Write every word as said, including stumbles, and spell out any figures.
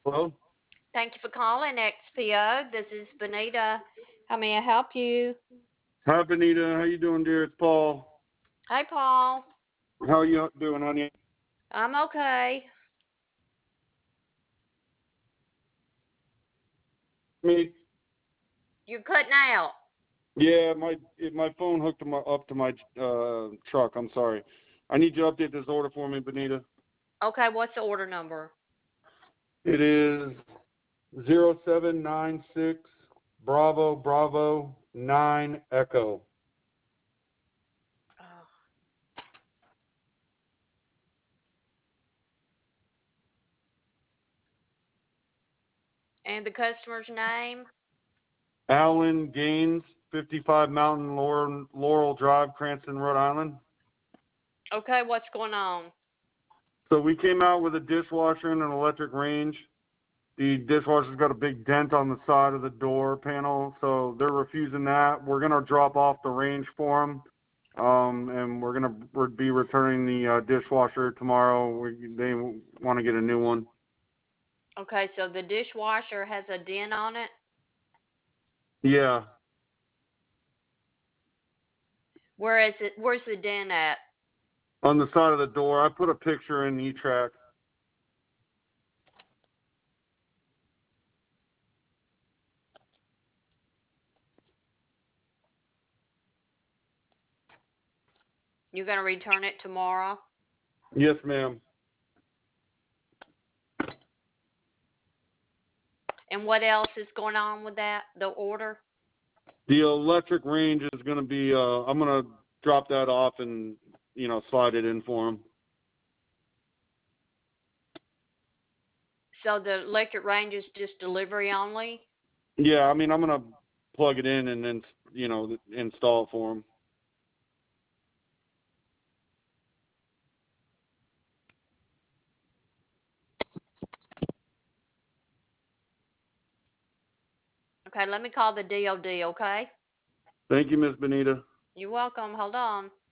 Hello. Thank you for calling X P O. This is Benita. How may I help you? Hi, Benita. How you doing, dear? It's Paul. Hi, Paul. How are you doing, honey? I'm okay. Me? You're cutting out. Yeah, my my phone hooked to my, up to my uh, truck. I'm sorry. I need you to update this order for me, Benita. Okay, what's the order number? It is zero seven nine six Bravo Bravo nine Echo. Oh. And the customer's name? Alan Gaines, fifty-five Mountain Laurel, Laurel Drive, Cranston, Rhode Island. Okay, what's going on? So we came out with a dishwasher and an electric range. The dishwasher's got a big dent on the side of the door panel, so they're refusing that. We're going to drop off the range for them, um, and we're going to be returning the uh, dishwasher tomorrow. We, they want to get a new one. Okay, so the dishwasher has a dent on it. Yeah, Where is it? Where's the dent at? on the side of the door. I put a picture in E-Track. You're going to return it tomorrow? Yes, ma'am. And what else is going on with that, the order? The electric range is going to be, uh, I'm going to drop that off and, you know, slide it in for them. So the electric range is just delivery only? Yeah, I mean, I'm going to plug it in and then, you know, install it for them. Okay, let me call the D O D, okay? Thank you, Miss Benita. You're welcome. Hold on.